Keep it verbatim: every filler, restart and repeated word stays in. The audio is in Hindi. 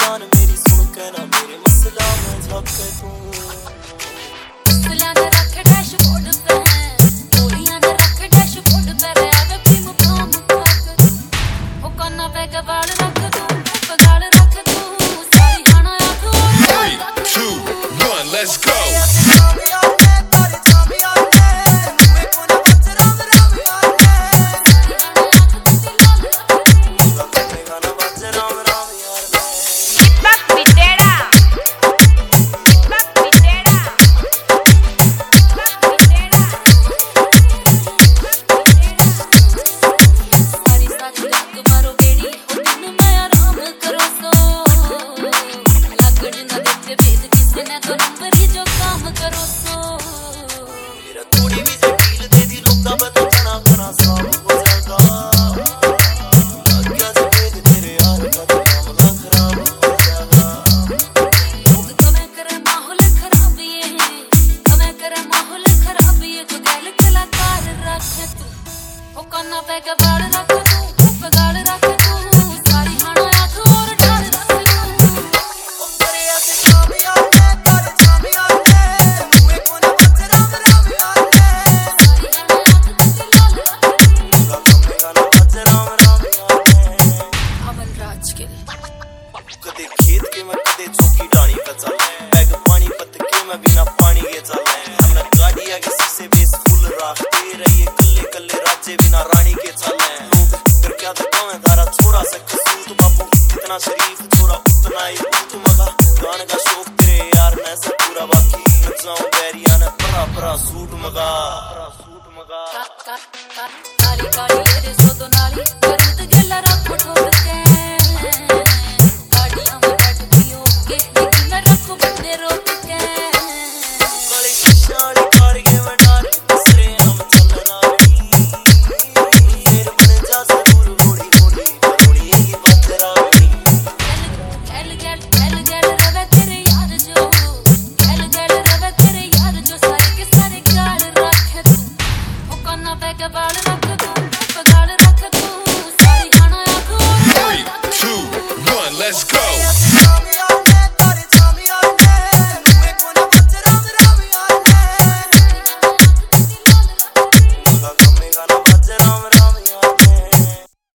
जान मेरी सुन के ना मेरे मसला में झपके तू मसला ने रख डैशबोर्ड पे गोलियां ने रख डैशबोर्ड पे रे आवे भी मुकाम खाकर हो कन्ना पे कबाड़ रख तू पगाड़ रख तू सारी खाना आखो three two one let's go कन्ना पे कबाड़ रख तू पगाड़ रख तू सारी खाना आख और ढाल रख तू ओ तेरे ऐसे कामियां ने कर जामियां ने मुए कोने बच राम राम यार ने सारी खाना आख तेरी लाल रख तू कमे गाना बच राम राम यार ने अमन राज के कदे खेत के मैं कदे चौकी डाणी पे चल बैग पानी पत के मैं बिना पानी के चल हमने गाड़ी आगे शीशे बेस फुल राखते रहिए कल्ले कल्ले राज्य बिना रानी के चल लोग फिर क्या दिखाओ है धारा छोरा से कसूत बापू कितना शरीफ छोरा उतना ही तू मगा गाने का शौक तेरे यार ने सब पूरा बाकी जाऊं बैरिया ने परा परा सूट मगा सूट मगा काली काली तेरे सो